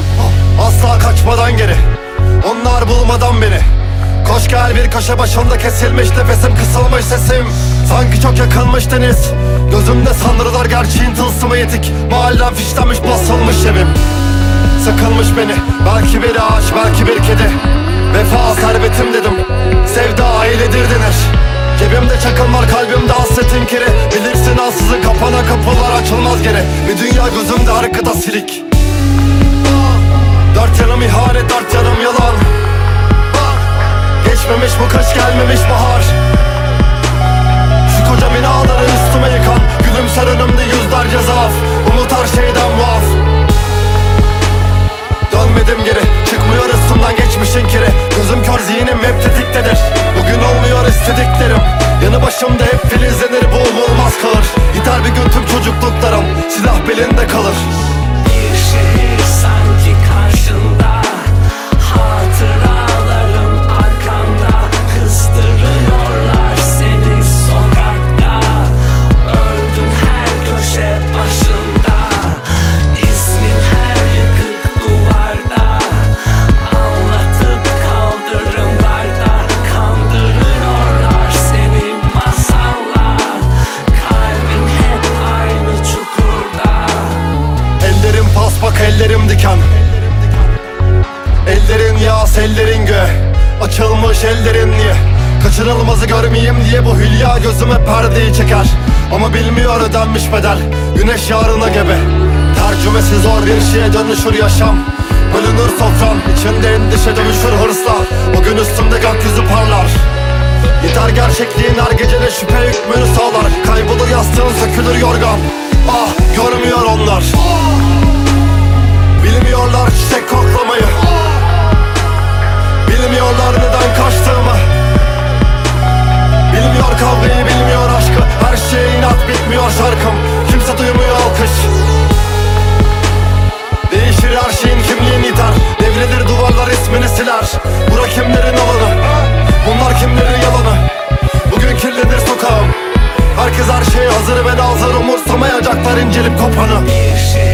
benim, asla kaçmadan geri. Onlar bulmadan beni. Koş gel, bir köşe başında kesilmiş nefesim, kısılmış sesim. Sanki çok yakınmış deniz. Gözümde sanrılar gerçeğin tılsımı yetik. Mahallem fişlenmiş, basılmış evim. Sıkılmış beni, belki bir ağaç, belki bir kedi. Vefa servetim dedim, sevda ailedir denir. Cebimde çakıl var, kalbimde hasretin kiri. Bilirsin ansızın kapana kapılar açılmaz geri. Bir dünya gözümde arkada silik. Dört yanım ihanet, dört yanım yalan. Geçmemiş bu kış, gelmemiş bahar. Şu koca binaları üstüme yıkan, gülümser önümde yüzlerce zaaf. Umut her şeyden muaf. Dönmedim geri, çıkmıyor üstümden geçmişin kiri. Gözüm kör, zihnim hep tetiktedir. Bugün olmuyor istediklerim. Yanı başımda hep filizlenir, bu olmaz kalır. Gider bir gün tüm çocukluklarım, silah belinde kalır. Bir şehir sanki karşında, hatıralarım arkanda. Kızdırıyorlar seni sokakta, öldün her köşe başında. İsmin her yıkık duvarda, anlatıp kaldırımlarda. Kandırıyorlar seni masalla, kalbin hep aynı çukurda. Ellerim paspak, ellerim diken. Ellerin yağ, ellerin gö. Açılmış ellerin niye? Kaçırılmazı görmeyeyim diye bu hülya gözüme perdeyi çeker. Ama bilmiyor ödenmiş bedel, güneş yarına gebe. Tercümesi zor bir şeye dönüşür yaşam. Bölünür sofram, içinde endişe dönüşür hırsla. O gün üstümde gökyüzü parlar. Yeter gerçekliğin her gecede şüphe hükmünü sağlar. Kaybolur yastığın, sökülür yorgan. Ah, görmüyor onlar. Bilmiyorlar çiçek koklamayı. Bilmiyorlar neden kaçtığımı. Bilmiyor kavgayı, bilmiyor aşkı. Her şeye inat, bitmiyor şarkım. Kimse duymuyor alkış. Değişir her şeyin, kimliğin iter. Devrilir duvarlar, ismini siler. Bura kimlerin alanı, bunlar kimlerin yalanı. Bugün kirlenir sokağım. Herkes her şeye hazır ve nazır, umursamayacaklar incelip kopanı. Bir şehir